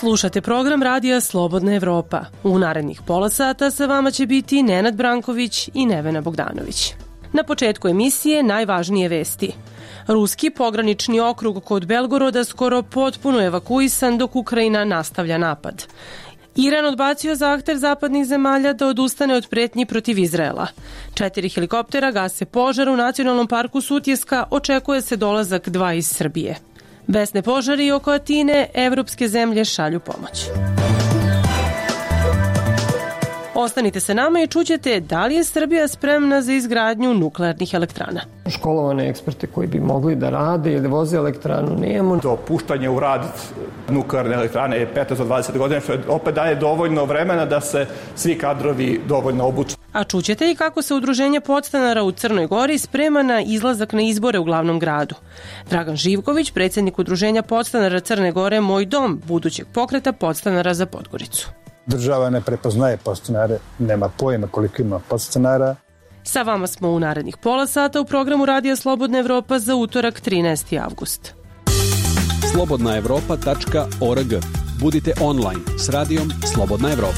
Slušate program Radija Slobodna Evropa. U narednih pola sata sa vama će biti Nenad Branković i Nevena Bogdanović. Na početku emisije najvažnije vesti. Ruski pogranični okrug kod Belgoroda skoro potpuno evakuisan dok Ukrajina nastavlja napad. Iran odbacio zahtev zapadnih zemalja da odustane od pretnji protiv Izraela. 4 helikoptera gase požar u Nacionalnom parku Sutjeska, očekuje se dolazak 2 iz Srbije. Besne požari oko Atine, evropske zemlje šalju pomoć. Ostanite sa nama i čućete da li je Srbija spremna za izgradnju nuklearnih elektrana. Školovane eksperte koji bi mogli da rade ili voze elektranu nemamo. Dopuštanje u rad nuklearne elektrane je 15 do 20 godina, što opet daje dovoljno vremena da se svi kadrovi dovoljno obuče. A čućete i kako se udruženje podstanara u Crnoj Gori sprema na izlazak na izbore u glavnom gradu. Dragan Živković, predsjednik udruženja podstanara Crne Gore Moj dom, budućeg pokreta podstanara za Podgoricu. Država ne prepoznaje podstanare, nema pojma koliko ima podstanara. Sa vama smo u narednih pola sata u programu Radija Slobodna Evropa za utorak 13. avgust. slobodnaevropa.org. Budite online s radijom Slobodna Evropa.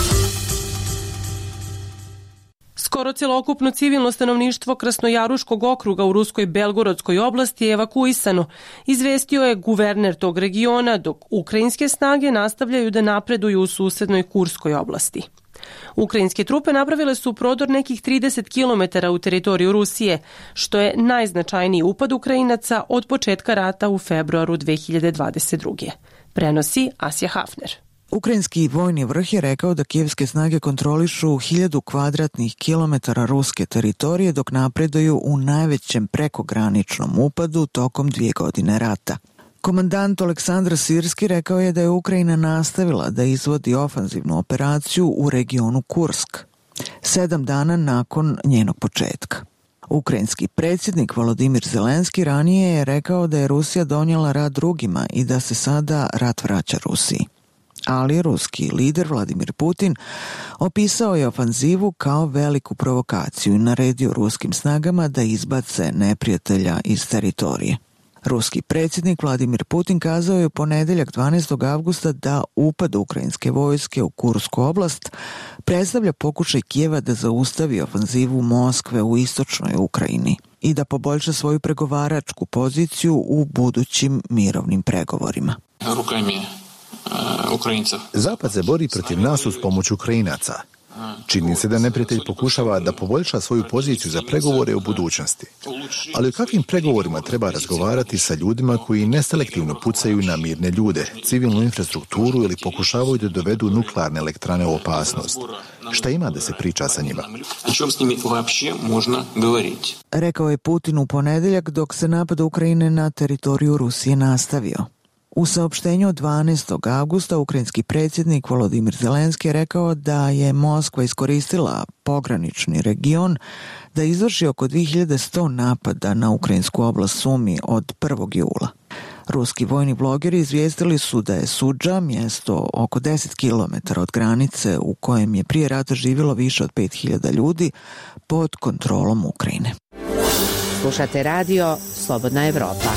Skoro celokupno civilno stanovništvo Krasnojaruškog okruga u ruskoj Belgorodskoj oblasti je evakuisano, izvestio je guverner tog regiona, dok ukrajinske snage nastavljaju da napreduju u susednoj Kurskoj oblasti. Ukrajinske trupe napravile su prodor nekih 30 km u teritoriju Rusije, što je najznačajniji upad Ukrajinaca od početka rata u februaru 2022. Prenosi Asja Hafner. Ukrajinski vojni vrh je rekao da kijevske snage kontrolišu 1000 kvadratnih kilometara ruske teritorije dok napreduju u najvećem prekograničnom upadu tokom 2 godine rata. Komandant Aleksandar Sirski rekao je da je Ukrajina nastavila da izvodi ofanzivnu operaciju u regionu Kursk, 7 dana nakon njenog početka. Ukrajinski predsjednik Volodimir Zelenski ranije je rekao da je Rusija donijela rat drugima i da se sada rat vraća Rusiji. Ali ruski lider Vladimir Putin opisao je ofanzivu kao veliku provokaciju i naredio ruskim snagama da izbace neprijatelja iz teritorije. Ruski predsjednik Vladimir Putin kazao je u ponedjeljak 12. avgusta da upad ukrajinske vojske u Kursku oblast predstavlja pokušaj Kijeva da zaustavi ofanzivu Moskve u istočnoj Ukrajini i da poboljša svoju pregovaračku poziciju u budućim mirovnim pregovorima. Zapad se bori protiv nas uz pomoć Ukrajinaca. Čini se da neprijatelj pokušava da poboljša svoju poziciju za pregovore u budućnosti. Ali o kakvim pregovorima treba razgovarati sa ljudima koji neselektivno pucaju na mirne ljude, civilnu infrastrukturu ili pokušavaju da dovedu nuklearne elektrane u opasnost? Šta ima da se priča sa njima? Rekao je Putin u ponedjeljak dok se napad Ukrajine na teritoriju Rusije nastavio. U saopštenju od 12. avgusta ukrajinski predsjednik Volodimir Zelenski je rekao da je Moskva iskoristila pogranični region da izvrši oko 2100 napada na ukrajinsku oblast Sumi od 1. jula. Ruski vojni blogeri izvijestili su da je Sudža, mjesto oko 10 km od granice u kojem je prije rata živjelo više od 5000 ljudi, pod kontrolom Ukrajine. Slušate radio Slobodna Evropa.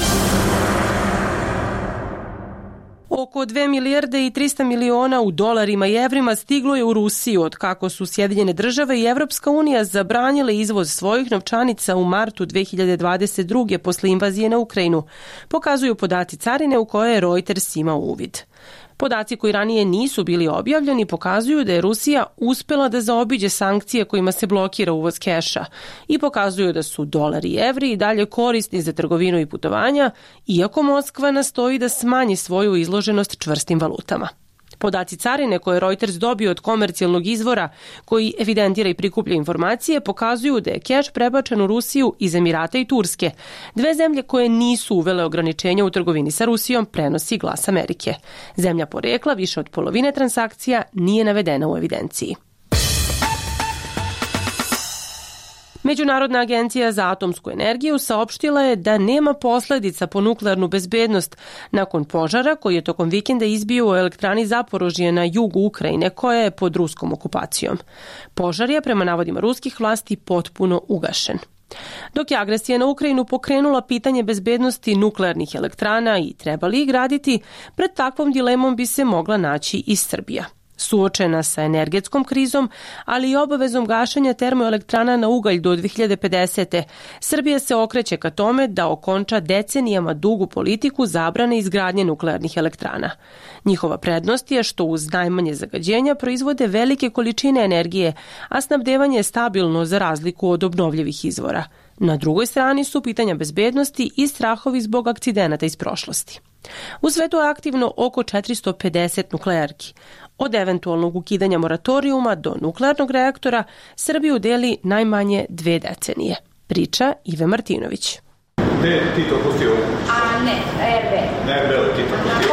Oko 2 milijarde i 300 miliona u dolarima i evrima stiglo je u Rusiju od kako su Sjedinjene države i Evropska unija zabranile izvoz svojih novčanica u martu 2022. posle invazije na Ukrajinu, pokazuju podaci carine u koje je Reuters imao uvid. Podaci koji ranije nisu bili objavljeni pokazuju da je Rusija uspela da zaobiđe sankcije kojima se blokira uvoz keša i pokazuju da su dolari i evri i dalje korisni za trgovinu i putovanja, iako Moskva nastoji da smanji svoju izloženost čvrstim valutama. Podaci carine koje je Reuters dobio od komercijalnog izvora koji evidentira i prikuplja informacije pokazuju da je keš prebačen u Rusiju iz Emirata i Turske, 2 zemlje koje nisu uvele ograničenja u trgovini sa Rusijom, prenosi Glas Amerike. Zemlja porekla više od polovine transakcija nije navedena u evidenciji. Međunarodna agencija za atomsku energiju saopštila je da nema posledica po nuklearnu bezbednost nakon požara koji je tokom vikenda izbio u elektrani Zaporožje na jugu Ukrajine koja je pod ruskom okupacijom. Požar je prema navodima ruskih vlasti potpuno ugašen. Dok je agresija na Ukrajinu pokrenula pitanje bezbednosti nuklearnih elektrana i treba li ih graditi, pred takvom dilemom bi se mogla naći i Srbija. Suočena sa energetskom krizom, ali i obavezom gašenja termoelektrana na ugalj do 2050. Srbija se okreće ka tome da okonča decenijama dugu politiku zabrane izgradnje nuklearnih elektrana. Njihova prednost je što uz najmanje zagađenja proizvode velike količine energije, a snabdevanje je stabilno za razliku od obnovljivih izvora. Na drugoj strani su pitanja bezbednosti i strahovi zbog akcidenata iz prošlosti. U svetu je aktivno oko 450 nuklearki. Od eventualnog ukidanja moratorijuma do nuklearnog reaktora Srbiju deli najmanje 2 decenije. Priča Ive Martinović. Gde je Tito pustio? RB. RB Tito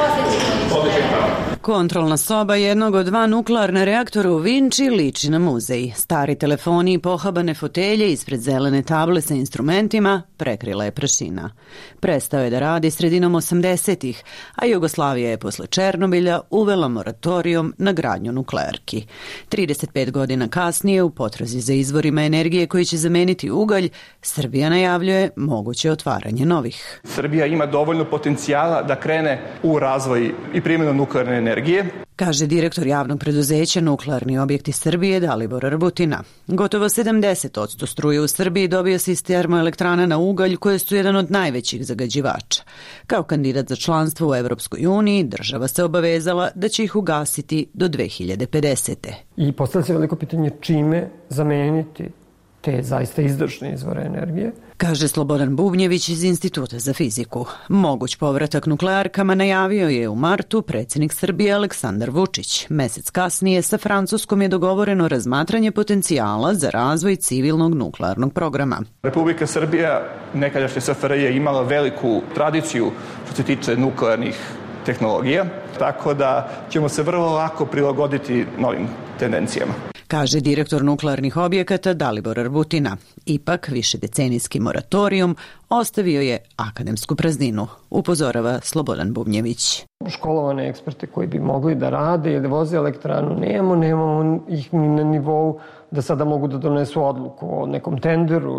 pustio. Kontrolna soba jednog od 2 nuklearna reaktora u Vinči liči na muzej. Stari telefoni i pohabane fotelje ispred zelene table sa instrumentima prekrila je prašina. Prestao je da radi sredinom 80-ih, a Jugoslavija je posle Černobilja uvela moratorijum na gradnju nuklearki. 35 godina kasnije, u potrazi za izvorima energije koji će zameniti ugalj, Srbija najavljuje moguće otvaranje novih. Srbija ima dovoljno potencijala da krene u razvoj i primjenu nuklearne energije, kaže direktor javnog preduzeća Nuklearni objekti Srbije Dalibor Rbutina. Gotovo 70% struje u Srbiji dobio se iz termoelektrana na ugalj, koje su jedan od najvećih zagađivača. Kao kandidat za članstvo u Evropskoj uniji, država se obavezala da će ih ugasiti do 2050. I postavlja se veliko pitanje čime zameniti te zaista izdašne izvore energije. Kaže Slobodan Bubnjević iz Instituta za fiziku. Moguć povratak nuklearkama najavio je u martu predsjednik Srbije Aleksandar Vučić. Mesec kasnije sa Francuskom je dogovoreno razmatranje potencijala za razvoj civilnog nuklearnog programa. Republika Srbija, nekadašnja SFRJ, je imala veliku tradiciju što se tiče nuklearnih tehnologija, tako da ćemo se vrlo lako prilagoditi novim tendencijama, kaže direktor nuklearnih objekata Dalibor Rbutina. Ipak, višedecenijski moratorijum ostavio je akademsku prazninu, upozorava Slobodan Bubnjević. Školovane eksperte koji bi mogli da rade ili voze elektranu nemamo ih ni na nivou da sada mogu da donesu odluku o nekom tenderu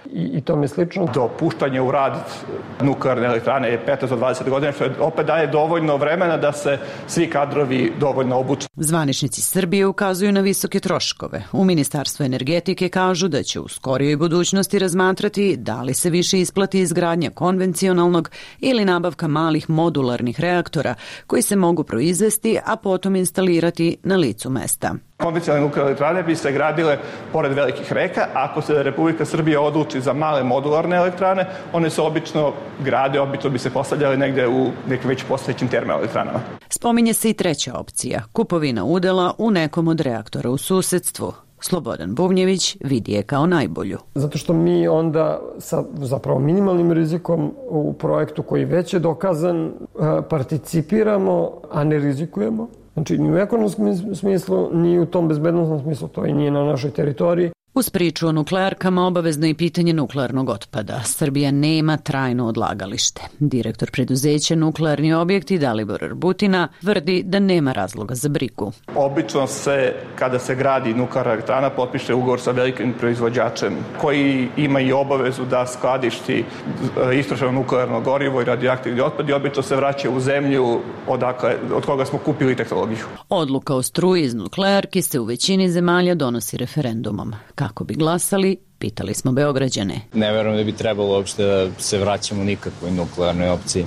i tome slično. Dopuštanje u rad nuklearne elektrane je 15 do 20 godina, što opet daje dovoljno vremena da se svi kadrovi dovoljno obuče. Zvaničnici Srbije ukazuju na visoke troškove. U Ministarstvu energetike kažu da će u skorijoj budućnosti razmatrati da li se više isplati izgradnja konvencionalnog ili nabavka malih modularnih reaktora koji se mogu proizvesti, a potom instalirati na licu mesta. Konvencionalne nuklearne elektrane bi se gradile pored velikih reka. Ako se Republika Srbija odluči za male modularne elektrane, one se obično grade, obično bi se postavljale negde u nekim već postojećim termoelektranama. Spominje se i treća opcija, kupovina udela u nekom od reaktora u susedstvu. Slobodan Bubnjević vidi je kao najbolju. Zato što mi onda sa zapravo minimalnim rizikom u projektu koji već je dokazan participiramo, a ne rizikujemo. Znači, ni u ekonomskom smislu, ni u tom bezbednostnom smislu, to i nije na našoj teritoriji. Uz priču o nuklearkama obavezno je pitanje nuklearnog otpada. Srbija nema trajno odlagalište. Direktor preduzeća Nuklearni objekti Dalibor Rbutina tvrdi da nema razloga za brigu. Obično se, kada se gradi nuklearna elektrana, potpiše ugovor sa velikim proizvođačem koji ima i obavezu da skladišti istrošeno nuklearno gorivo i radioaktivni otpad i obično se vraća u zemlju od koga smo kupili tehnologiju. Odluka o struji iz nuklearki se u većini zemalja donosi referendumom. Kako bi glasali, pitali smo Beograđane. Ne verujem da bi trebalo uopšte da se vraćamo nikakvoj nuklearnoj opciji.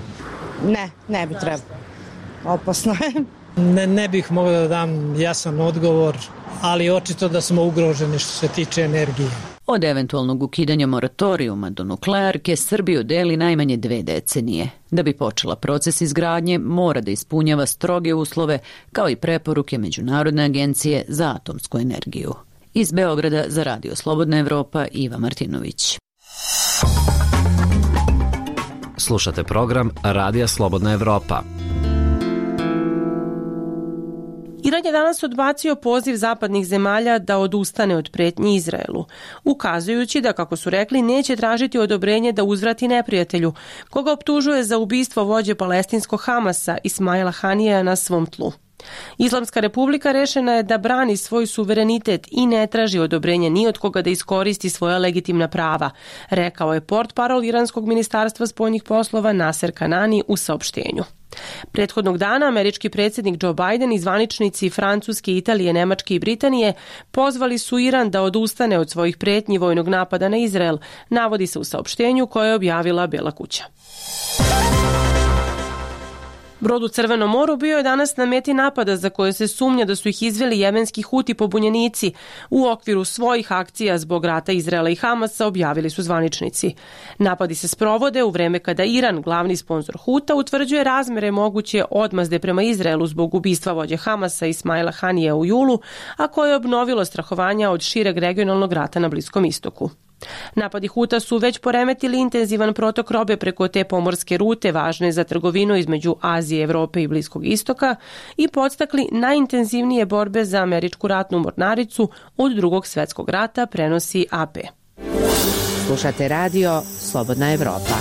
Ne bi trebalo. Opasno je. Ne bih mogao da dam jasan odgovor, ali očito da smo ugroženi što se tiče energije. Od eventualnog ukidanja moratorijuma do nuklearke Srbiju deli najmanje 2 decenije. Da bi počela proces izgradnje, mora da ispunjava stroge uslove, kao i preporuke Međunarodne agencije za atomsku energiju. Iz Beograda za Radio Slobodna Evropa, Iva Martinović. Slušate program Radija Slobodna Evropa. Iran je danas odbacio poziv zapadnih zemalja da odustane od pretnji Izraelu, ukazujući da, kako su rekli, neće tražiti odobrenje da uzvrati neprijatelju, koga optužuje za ubistvo vođe palestinskog Hamasa Ismaila Hanijeja na svom tlu. Islamska republika rešena je da brani svoj suverenitet i ne traži odobrenje ni od koga da iskoristi svoja legitimna prava, rekao je portparol iranskog ministarstva spoljnih poslova Naser Kanani u saopštenju. Prethodnog dana američki predsjednik Joe Biden i zvaničnici Francuske, Italije, Nemačke i Britanije pozvali su Iran da odustane od svojih pretnji vojnog napada na Izrael, navodi se u saopštenju koje je objavila Bela kuća. Brod u Crvenom moru bio je danas na meti napada za koje se sumnja da su ih izveli jemenski Huti pobunjenici u okviru svojih akcija zbog rata Izraela i Hamasa, objavili su zvaničnici. Napadi se sprovode u vreme kada Iran, glavni sponzor Huta, utvrđuje razmere moguće odmazde prema Izraelu zbog ubistva vođe Hamasa Ismaila Hanija u julu, a koje je obnovilo strahovanja od šireg regionalnog rata na Bliskom istoku. Napadi Huta su već poremetili intenzivan protok robe preko te pomorske rute važne za trgovinu između Azije, Evrope i Bliskog istoka i podstakli najintenzivnije borbe za američku ratnu mornaricu od Drugog svjetskog rata, prenosi AP. Slušate radio Slobodna Evropa.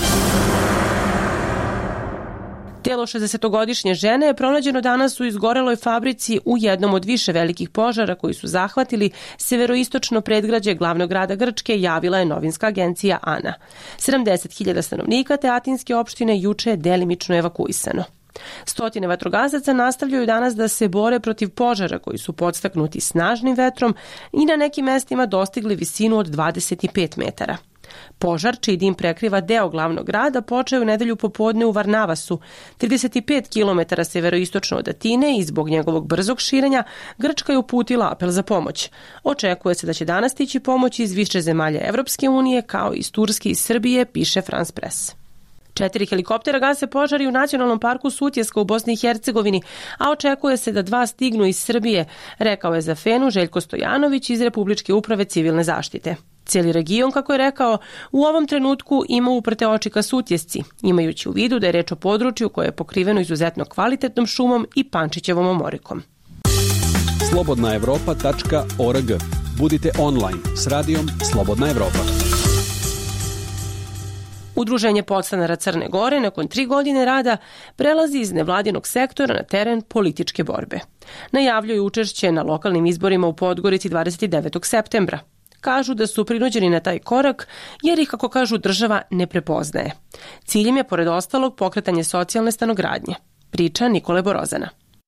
Telo 60-godišnje žene je pronađeno danas u izgoreloj fabrici u jednom od više velikih požara koji su zahvatili severoistočno predgrađe glavnog grada Grčke, javila je novinska agencija ANA. 70.000 stanovnika te atinske opštine juče je delimično evakuisano. Stotine vatrogasaca nastavljaju danas da se bore protiv požara koji su podstaknuti snažnim vetrom i na nekim mestima dostigli visinu od 25 metara. Požar, čiji dim prekriva deo glavnog grada, počeo je u nedelju popodne u Varnavasu, 35 km severoistočno od Atine, i zbog njegovog brzog širenja Grčka je uputila apel za pomoć. Očekuje se da će danas stići pomoć iz više zemalja Evropske unije, kao i iz Turske i Srbije, piše France Press. 4 helikoptera gase požari u nacionalnom parku Sutjeska u Bosni i Hercegovini, a očekuje se da 2 stignu iz Srbije, rekao je za Fenu Željko Stojanović iz Republičke uprave civilne zaštite. Cijeli region, kako je rekao, u ovom trenutku ima uprte oči ka Sutjesci, imajući u vidu da je reč o području koje je pokriveno izuzetno kvalitetnom šumom i Pančićevom omorikom. slobodnaevropa.org. Budite online s radijom Slobodna Evropa. Udruženje podstanara Crne Gore nakon 3 godine rada prelazi iz nevladinog sektora na teren političke borbe. Najavljuju učešće na lokalnim izborima u Podgorici 29. septembra. Kažu da su prinuđeni na taj korak jer ih, kako kažu, država ne prepoznaje. Ciljem je, pored ostalog, pokretanje socijalne stanogradnje. Priča Nikole Borozana.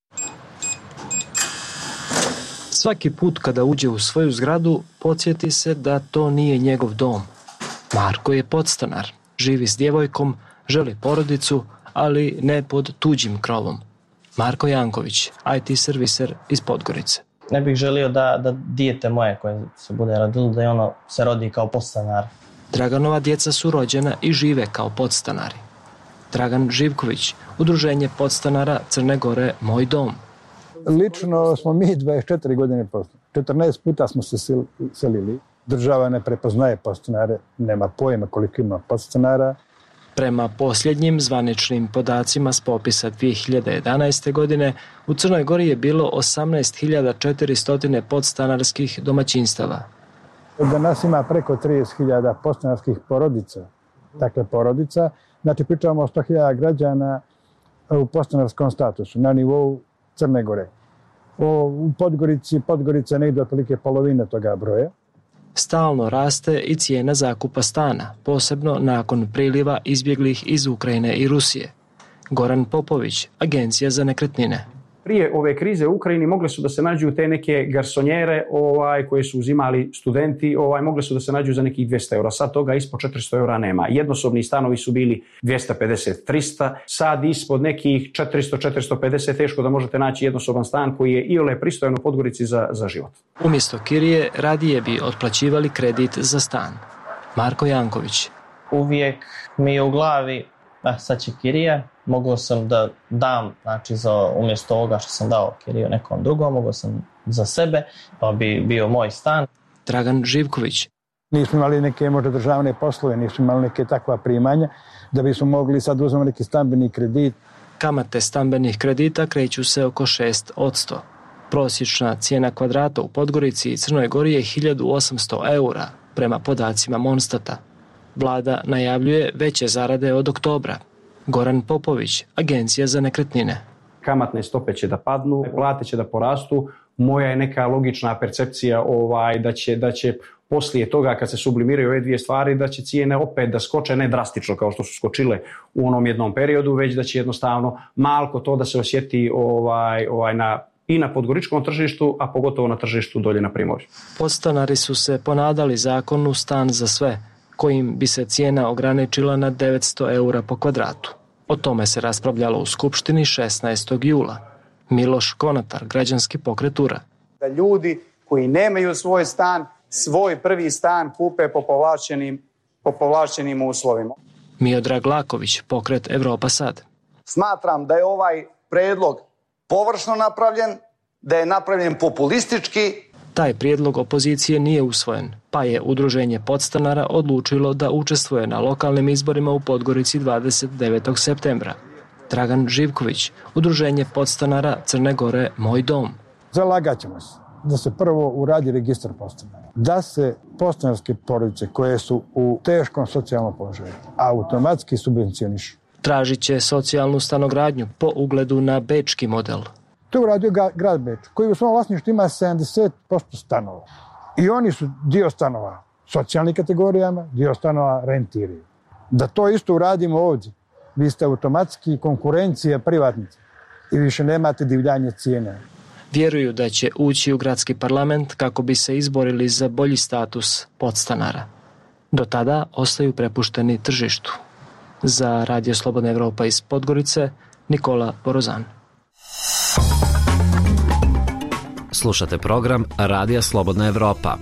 Svaki put kada uđe u svoju zgradu, podsjeti se da to nije njegov dom. Marko je podstanar, živi s djevojkom, želi porodicu, ali ne pod tuđim krovom. Marko Janković, IT serviser iz Podgorice. Ne bih želio da dijete moje koje se bude rodilo, da je ono se rodi kao podstanar. Draganova djeca su rođena i žive kao podstanari. Dragan Živković, Udruženje podstanara Crne Gore Moj dom. Lično smo mi 24 godine podstanari. 14 puta smo se selili. Država ne prepoznaje podstanare, nema pojma koliko ima podstanara. Prema posljednjim zvaničnim podacima s popisa 2011. godine, u Crnoj Gori je bilo 18.400 podstanarskih domaćinstava. Danas ima preko 30.000 podstanarskih porodica. Dakle, porodica, znači pričamo o 100.000 građana u podstanarskom statusu na nivou Crne Gore. U Podgorica ne ide otprilike polovine toga broja. Stalno raste i cijena zakupa stana, posebno nakon priliva izbjeglih iz Ukrajine i Rusije. Goran Popović, Agencija za nekretnine. Prije ove krize u Ukrajini mogle su da se nađu te neke garsonjere koje su uzimali studenti, mogle su da se nađu za nekih 200 eura. Sad toga ispod 400 eura nema. Jednosobni stanovi su bili 250-300, sad ispod nekih 400-450 teško da možete naći jednosoban stan koji je iole pristojan u Podgorici za život. Umjesto kirije radije bi otplaćivali kredit za stan. Marko Janković. Uvijek mi je u glavi, sad će kirija, mogao sam da dam, znači umjesto ovoga što sam dao kiriju nekom drugom, mogao sam za sebe, pa bi bio moj stan. Dragan Živković. Nismo imali neke možda državne poslove, nismo imali neke takva primanja, da bismo mogli sad uzmati neki stambeni kredit. Kamate stambenih kredita kreću se oko 6%. Prosječna cijena kvadrata u Podgorici i Crnoj Gori je 1800 eura, prema podacima Monstata. Vlada najavljuje veće zarade od oktobra. Goran Popović, Agencija za nekretnine. kamatne stope će da padnu, plate će da porastu. Moja je neka logična percepcija da će poslije toga kad se sublimiraju ove dvije stvari da će cijene opet da skoče, ne drastično kao što su skočile u onom jednom periodu, već da će jednostavno malko to da se osjeti i na podgoričkom tržištu, a pogotovo na tržištu dolje na Primorju. Podstanari su se ponadali zakonu Stan za sve, kojim bi se cijena ograničila na 900 eura po kvadratu. O tome se raspravljalo u Skupštini 16. jula. Miloš Konatar, građanski pokret URA. Da ljudi koji nemaju svoj stan, svoj prvi stan kupe po povlašćenim uslovima. Miodrag Laković, pokret Evropa sad. Smatram da je ovaj predlog površno napravljen, da je napravljen populistički. Taj prijedlog opozicije nije usvojen, pa je Udruženje podstanara odlučilo da učestvuje na lokalnim izborima u Podgorici 29. septembra. Dragan Živković, Udruženje podstanara Crne Gore Moj dom. Zalagat ćemo se da se prvo uradi registar podstanara, da se podstanarske porodice koje su u teškom socijalnom položaju automatski subvencionišu. Tražit će socijalnu stanogradnju po ugledu na bečki model. To je uradio grad Beč, koji u svom vlasništvu ima 70% stanova. I oni su dio stanova socijalnim kategorijama, dio stanova rentiraju. Da to isto uradimo ovdje, vi ste automatski konkurencija privatnica i više nemate divljanje cijene. Vjeruju da će ući u gradski parlament kako bi se izborili za bolji status podstanara. Do tada ostaju prepušteni tržištu. Za Radio Slobodna Evropa iz Podgorice, Nikola Borozan. Slušate program Radija Slobodna Evropa.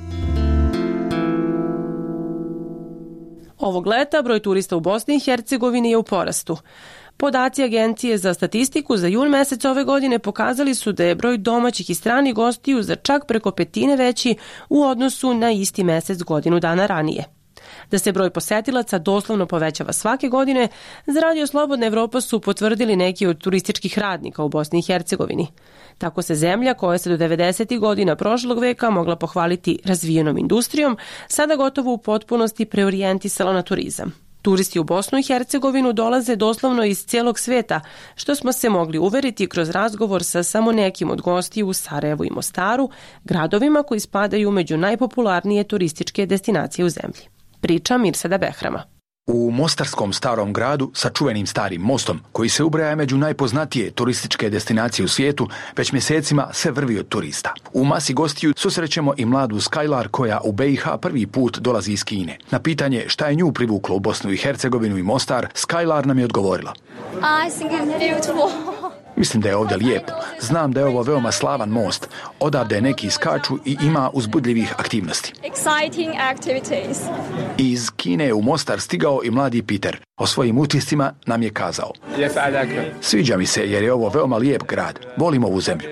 Ovog leta broj turista u Bosni i Hercegovini je u porastu. Podaci Agencije za statistiku za jun mesec ove godine pokazali su da je broj domaćih i stranih gostiju za čak preko petine veći u odnosu na isti mesec godinu dana ranije. Da se broj posetilaca doslovno povećava svake godine, za Radio Slobodna Evropa su potvrdili neki od turističkih radnika u Bosni i Hercegovini. Tako se zemlja, koja se do 90. godina prošlog veka mogla pohvaliti razvijenom industrijom, sada gotovo u potpunosti preorijentisala na turizam. Turisti u Bosnu i Hercegovinu dolaze doslovno iz cijelog sveta, što smo se mogli uveriti kroz razgovor sa samo nekim od gostiju u Sarajevu i Mostaru, gradovima koji spadaju među najpopularnije turističke destinacije u zemlji. Priča Mirsada Behrama. U mostarskom starom gradu sa čuvenim starim mostom, koji se ubraja među najpoznatije turističke destinacije u svijetu, već mjesecima se vrvi od turista. U masi gostiju susrećemo i mladu Skylar koja u BiH prvi put dolazi iz Kine. Na pitanje šta je nju privuklo u Bosnu i Hercegovinu i Mostar, Skylar nam je odgovorila. I think it's beautiful. Mislim da je ovdje lijepo. Znam da je ovo veoma slavan most. Odavde neki skaču i ima uzbudljivih aktivnosti. Exciting activities. Iz Kine je u Mostar stigao i mladi Peter. O svojim utiscima nam je kazao. Sviđa mi se jer je ovo veoma lijep grad. Volim ovu zemlju.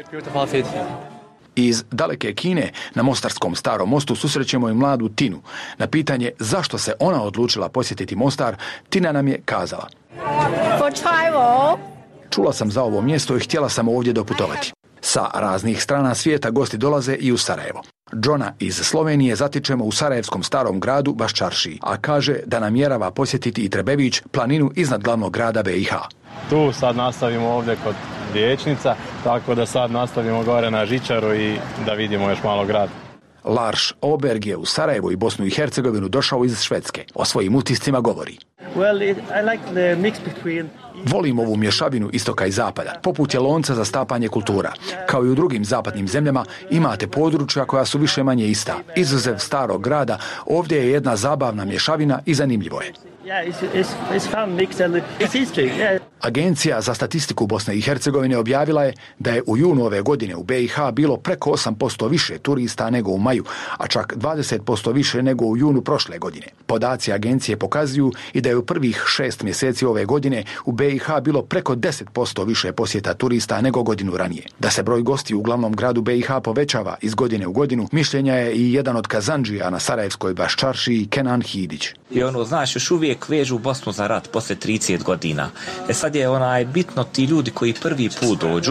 Iz daleke Kine na mostarskom starom mostu susrećemo i mladu Tinu. Na pitanje zašto se ona odlučila posjetiti Mostar, Tina nam je kazala. For travel. Čula sam za ovo mjesto i htjela sam ovdje doputovati. Sa raznih strana svijeta gosti dolaze i u Sarajevo. Džona iz Slovenije zatičemo u sarajevskom starom gradu Baščaršiji, a kaže da namjerava posjetiti i Trebević, planinu iznad glavnog grada BiH. Tu sad nastavimo ovdje kod Riječnica, tako da sad nastavimo gore na Žičaru i da vidimo još malo grad. Lars Oberg je u Sarajevo i Bosnu i Hercegovinu došao iz Švedske. O svojim utiscima govori. Volim ovu mješavinu istoka i zapada, poput je lonca za stapanje kultura. Kao i u drugim zapadnim zemljama imate područja koja su više manje ista. Izuzev starog grada, ovdje je jedna zabavna mješavina i zanimljivo je. Agencija za statistiku Bosne i Hercegovine objavila je da je u junu ove godine u BiH bilo preko 8% više turista nego u maju, a čak 20% više nego u junu prošle godine. Podaci agencije pokazuju i da je u prvih 6 mjeseci ove godine u BiH bilo preko 10% više posjeta turista nego godinu ranije. Da se broj gostiju u glavnom gradu BiH povećava iz godine u godinu, mišljenja je i jedan od kazandžija na sarajevskoj Baščaršiji, Kenan Hidić. I znaš, još uvijek vežu Bosnu za rat posle 30 godina. Sad je bitno ti ljudi koji prvi put dođu,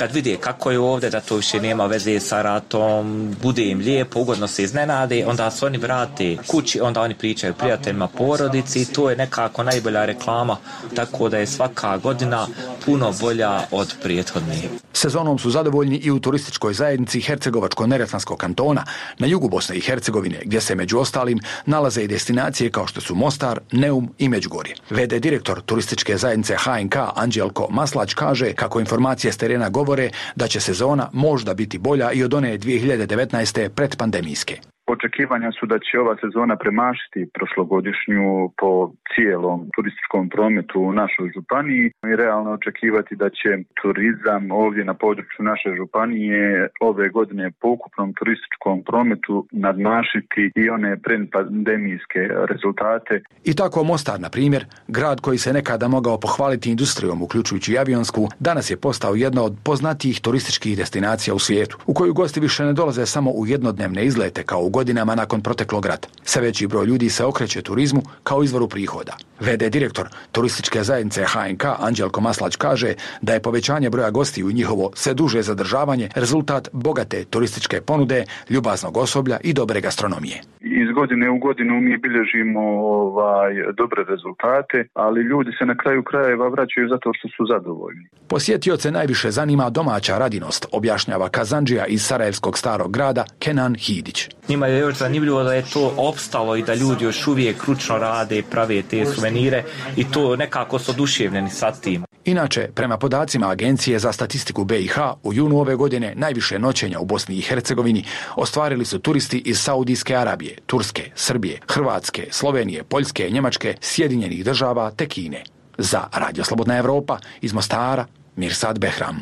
kad vide kako je ovdje, da to više nema veze sa ratom, bude im lijepo, ugodno se iznenade, onda se oni vrate kući, onda oni pričaju prijateljima, porodici i to je nekako najbolja reklama, tako da je svaka godina puno bolja od prethodne. Sezonom su zadovoljni i u turističkoj zajednici Hercegovačko-Neretvanskog kantona na jugu Bosne i Hercegovine, gdje se među ostalim nalaze i destinacije kao što su Mostar, Neum i Međugorje. VD direktor turističke zajednice HNK Anđelko Maslać kaže kako informacije s terena govore da će sezona možda biti bolja i od one 2019. predpandemijske. Očekivanja su da će ova sezona premašiti prošlogodišnju po cijelom turističkom prometu u našoj županiji i realno očekivati da će turizam ovdje na području naše županije ove godine po ukupnom turističkom prometu nadmašiti i one predpandemijske rezultate. I tako Mostar, na primjer, grad koji se nekada mogao pohvaliti industrijom, uključujući i avionsku, danas je postao jedna od poznatijih turističkih destinacija u svijetu, u koju gosti više ne dolaze samo u jednodnevne izlete kao u godinama nakon proteklog rata. Sve veći broj ljudi se okreće turizmu kao izvoru prihoda. VD direktor turističke zajednice HNK Anđelko Maslać kaže da je povećanje broja gostiju i njihovo sve duže zadržavanje rezultat bogate turističke ponude, ljubaznog osoblja i dobre gastronomije. Iz godine u godinu mi bilježimo dobre rezultate, ali ljudi se na kraju krajeva vraćaju zato što su zadovoljni. Posjetioce najviše zanima domaća radinost, objašnjava kazandžija iz Sarajevskog starog grada Kenan Hidić. Njima je još zanimljivo da je to opstalo i da ljudi još uvijek ručno rade i prave te suvenire i to nekako su oduševljeni sa tim. Inače, prema podacima Agencije za statistiku BiH, u junu ove godine najviše noćenja u Bosni i Hercegovini ostvarili su turisti iz Saudijske Arabije, Turske, Srbije, Hrvatske, Slovenije, Poljske, Njemačke, Sjedinjenih Država te Kine. Za Radio Slobodna Evropa iz Mostara, Mirsad Behram.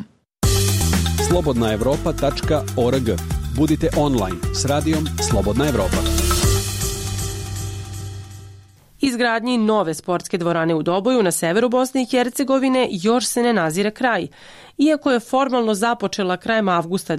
slobodnaevropa.org. Budite online s radijom Slobodna Evropa. Izgradnji nove sportske dvorane u Doboju na severu Bosne i Hercegovine još se ne nazire kraj, iako je formalno započela krajem avgusta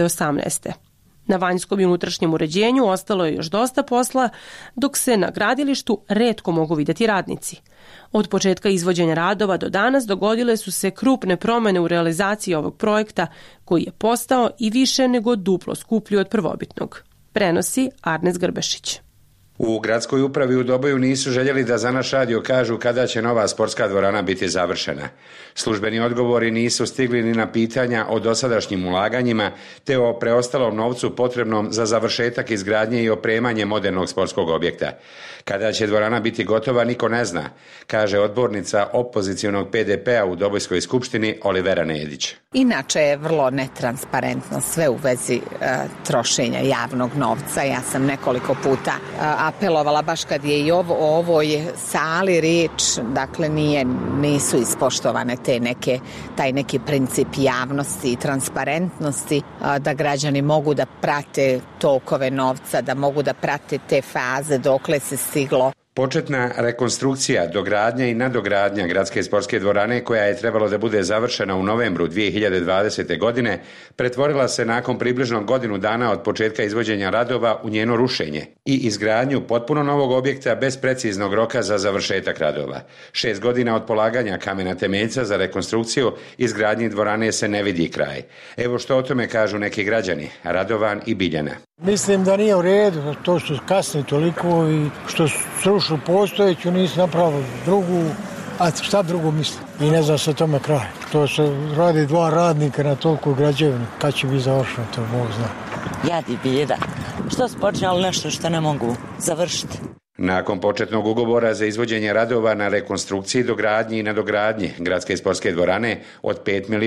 2018. Na vanjskom i unutrašnjem uređenju ostalo je još dosta posla, dok se na gradilištu retko mogu vidjeti radnici. Od početka izvođenja radova do danas dogodile su se krupne promjene u realizaciji ovog projekta, koji je postao i više nego duplo skuplji od prvobitnog. Prenosi Arnes Grbešić. U gradskoj upravi u Doboju nisu željeli da za naš radio kažu kada će nova sportska dvorana biti završena. Službeni odgovori nisu stigli ni na pitanja o dosadašnjim ulaganjima, te o preostalom novcu potrebnom za završetak izgradnje i opremanje modernog sportskog objekta. Kada će dvorana biti gotova, niko ne zna, kaže odbornica opozicionog PDP-a u Dobojskoj skupštini Olivera Nedić. Inače je vrlo netransparentno sve u vezi trošenja javnog novca. Ja sam nekoliko puta apelovala baš kad je i o ovoj sali riječ, dakle nisu ispoštovane taj neki princip javnosti i transparentnosti, da građani mogu da prate tokove novca, da mogu da prate te faze dokle se stiglo. Početna rekonstrukcija, dogradnja i nadogradnja gradske sportske dvorane, koja je trebalo da bude završena u novembru 2020. godine, pretvorila se nakon približno godinu dana od početka izvođenja radova u njeno rušenje i izgradnju potpuno novog objekta bez preciznog roka za završetak radova. 6 godina od polaganja kamena temeljca za rekonstrukciju izgradnji dvorane se ne vidi kraj. Evo što o tome kažu neki građani, Radovan i Biljana. Mislim da nije u redu, to što kasni toliko i što srušu postojeću, nisu napravili drugu, a šta drugo mislim? I ne znam se tome kraj. To se radi 2 radnika na toliko građevina, kad će biti završeno, to Bog zna. Jadi bijeda. Što su počeli nešto što ne mogu završiti? Nakon početnog ugovora za izvođenje radova na rekonstrukciji, dogradnji i nadogradnji gradske sportske dvorane od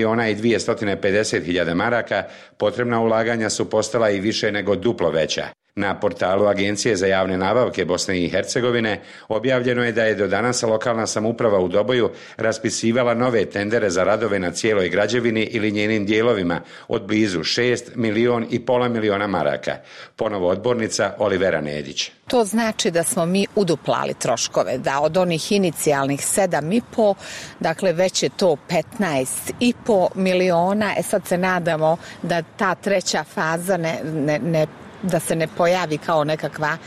5.250.000 maraka, potrebna ulaganja su postala i više nego duplo veća. Na portalu Agencije za javne nabavke Bosne i Hercegovine objavljeno je da je do danas lokalna samouprava u Doboju raspisivala nove tendere za radove na cijeloj građevini ili njenim dijelovima od blizu 6,5 miliona maraka. Ponovo odbornica Olivera Nedić. To znači da smo mi uduplali troškove, da od onih inicijalnih 7,5, dakle već je to 15,5 miliona. Sad se nadamo da ta treća faza da se ne pojavi kao nekakva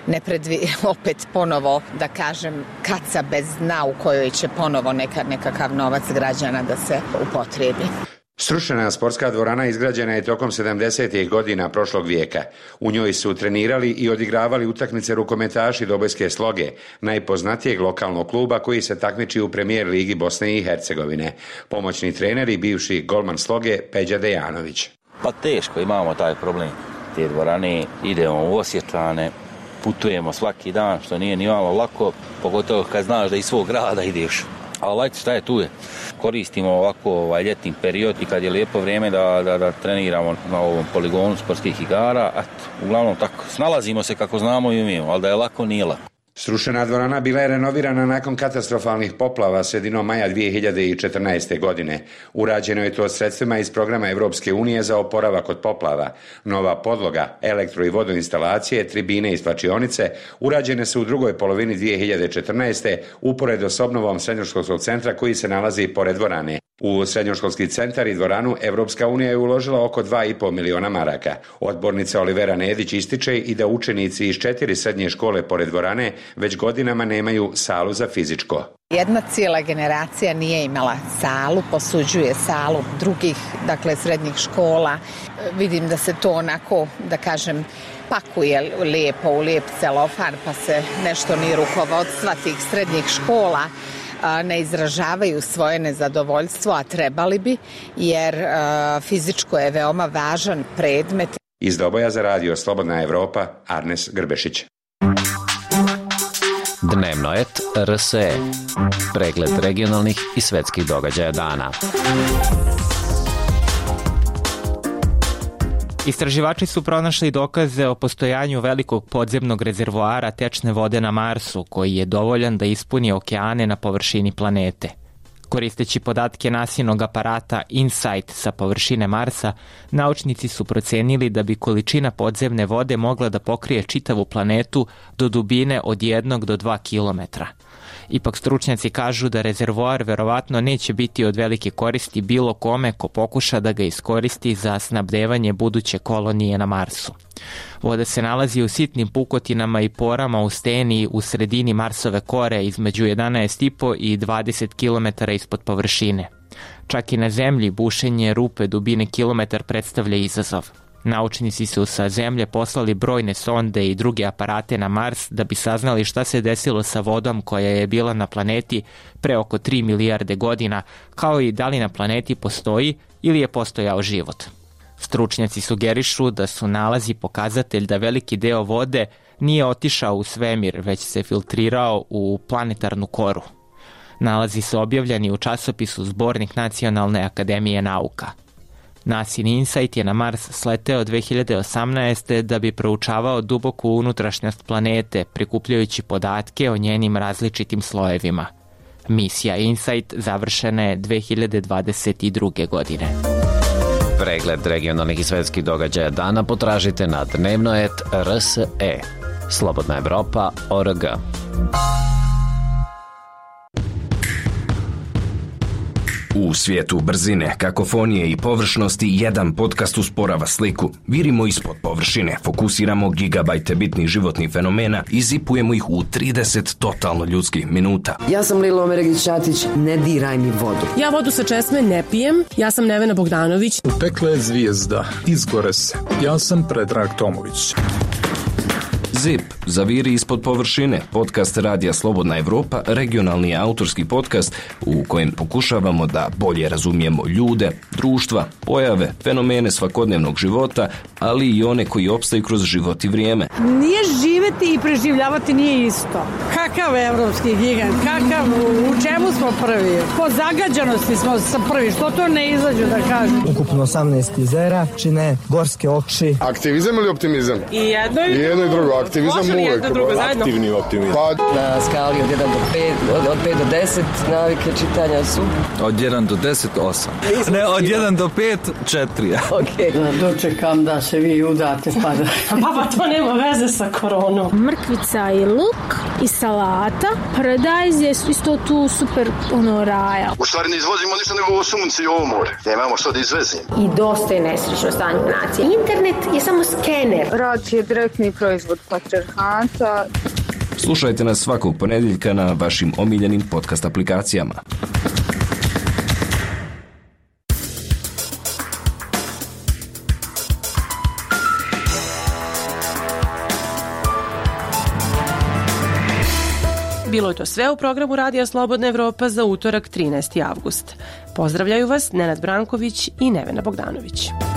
opet ponovo, da kažem, kaca bez dna u kojoj će ponovo nekakav novac građana da se upotrijebi. Srušena sportska dvorana izgrađena je tokom 70. godina prošlog vijeka. U njoj su trenirali i odigravali utakmice rukometaši Dobojske Sloge, najpoznatijeg lokalnog kluba koji se takmiči u premijer ligi Bosne i Hercegovine. Pomoćni trener i bivši golman Sloge Peđa Dejanović. Pa teško, imamo taj problem. Te dvorane, idemo u Osječane, putujemo svaki dan, što nije ni malo lako, pogotovo kad znaš da iz svog grada ideš. Ali šta je tu je? Koristimo ovako ljetni period i kad je lijepo vrijeme da treniramo na ovom poligonu sportskih igara, uglavnom tako, snalazimo se kako znamo i umijemo, ali da je lako nije lako. Srušena dvorana bila je renovirana nakon katastrofalnih poplava sredinom maja 2014. godine. Urađeno je to sredstvima iz programa Evropske unije za oporavak od poplava. Nova podloga, elektro i vodoinstalacije, tribine i svlačionice urađene su u drugoj polovini 2014. uporedo s obnovom srednjoškolskog centra koji se nalazi pored dvorane. U srednjoškolski centar i dvoranu Evropska unija je uložila oko 2,5 miliona maraka. Odbornica Olivera Nedić ističe i da učenici iz 4 srednje škole pored dvorane već godinama nemaju salu za fizičko. Jedna cijela generacija nije imala salu, posuđuje salu drugih, srednjih škola. Vidim da se to onako, da kažem, pakuje lijepo u lijep celofan, pa se nešto ni rukovodstva tih srednjih škola ne izražavaju svoje nezadovoljstvo, a trebali bi, jer fizičko je veoma važan predmet. Iz Doboja za radio Slobodna Evropa, Arnes Grbešić. Dnevnoet RSE. Pregled regionalnih i svetskih događaja dana. Istraživači su pronašli dokaze o postojanju velikog podzemnog rezervoara tečne vode na Marsu, koji je dovoljan da ispuni okeane na površini planete. Koristeći podatke NASInog aparata InSight sa površine Marsa, naučnici su procenili da bi količina podzemne vode mogla da pokrije čitavu planetu do dubine od 1 do 2 kilometra. Ipak stručnjaci kažu da rezervoar verovatno neće biti od velike koristi bilo kome ko pokuša da ga iskoristi za snabdevanje buduće kolonije na Marsu. Voda se nalazi u sitnim pukotinama i porama u steni u sredini Marsove kore između 11,5 i 20 km ispod površine. Čak i na Zemlji bušenje rupe dubine kilometar predstavlja izazov. Naučnici su sa Zemlje poslali brojne sonde i druge aparate na Mars da bi saznali šta se desilo sa vodom koja je bila na planeti pre oko 3 milijarde godina, kao i da li na planeti postoji ili je postojao život. Stručnjaci sugerišu da su nalazi pokazatelj da veliki deo vode nije otišao u svemir, već se filtrirao u planetarnu koru. Nalazi su objavljeni u časopisu Zbornik Nacionalne akademije nauka. NASIN InSight je na Mars sleteo 2018. da bi proučavao duboku unutrašnjost planete, prikupljajući podatke o njenim različitim slojevima. Misija InSight završena je 2022. godine. Pregled regionalnih i svetskih događaja dana potražite na Dnevnoet RSE. Slobodna Evropa.org. U svijetu brzine, kakofonije i površnosti jedan podcast usporava sliku. Virimo ispod površine, fokusiramo gigabajte bitnih životnih fenomena i zipujemo ih u 30 totalno ljudskih minuta. Ja sam Lilo Omeregić-Ćatić, ne diraj mi vodu. Ja vodu sa česme ne pijem, ja sam Nevena Bogdanović. Upekla je zvijezda, izgore se. Ja sam Predrag Tomović. ZIP, zaviri ispod površine, podcast Radija Slobodna Evropa, regionalni autorski podcast u kojem pokušavamo da bolje razumijemo ljude, društva, pojave, fenomene svakodnevnog života, ali i one koji opstaju kroz život i vrijeme. Nije živeti i preživljavati nije isto. Kakav evropski gigant, u čemu smo prvi? Po zagađenosti smo prvi, što to ne izađu da kažem? Ukupno 18 jezera, čine gorske oči. Aktivizam ili optimizam? I jedno i drugo. Aktivizam uvijek. Aktivni optimizam. Na skali od 1 do 5, od 5 do 10 navike čitanja su? Od 1 do 10, 8. Ne, od 1 do 5, 4. Ok. Dočekam da se vi udate pa da... Pa to nema veze sa koronom. Mrkvica i luk i salata. Paradajz je isto tu super raja. U stvari ne izvozimo ništa nego ovo sunce i ovo more. Nemamo što da izvezimo. I dosta je nesrećno stanje nacije. Internet je samo skener. Rak je direktni proizvod patrijarhata. Slušajte nas svakog ponedjeljka na vašim omiljenim podcast aplikacijama. Bilo je to sve u programu Radija Slobodna Evropa za utorak 13. avgust. Pozdravljaju vas Nenad Branković i Nevena Bogdanović.